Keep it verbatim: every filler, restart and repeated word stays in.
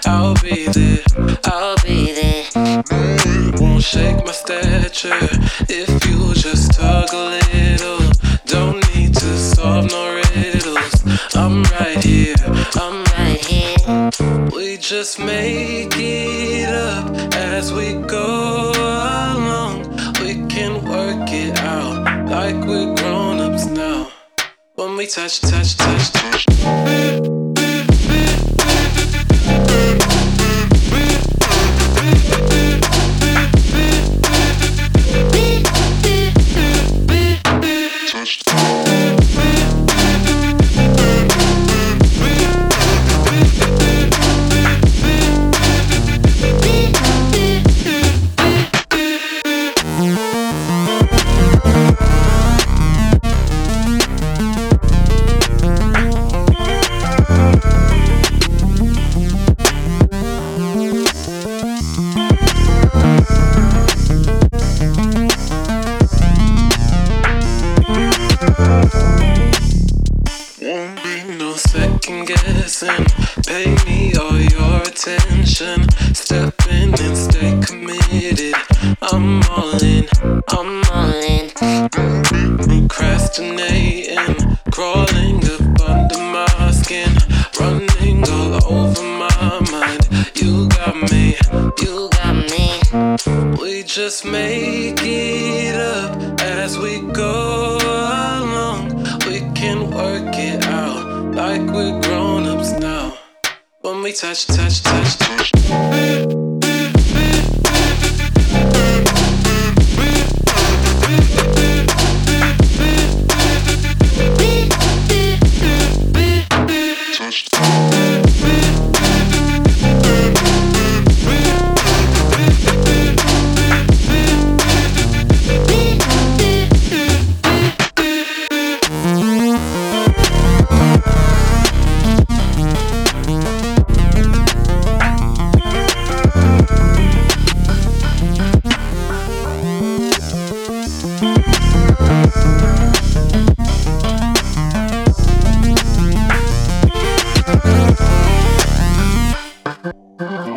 I'll be there, I'll be there. won't shake my stature if you just talk a little. Don't need to solve no riddles. I'm right here, I'm right here. we just make it up as we go along. We can work it out like we're grown-ups now. When we touch, touch, touch, touch. Won't be no second guessing. Pay me all your attention. Step in and stay committed. I'm all in, I'm all in. procrastinating, crawling up under my skin, running all over my mind. You got me, You got me. we just make it up as we go along. We can work it out like we're grown-ups now. When we touch, touch, touch, touch. Mm-hmm.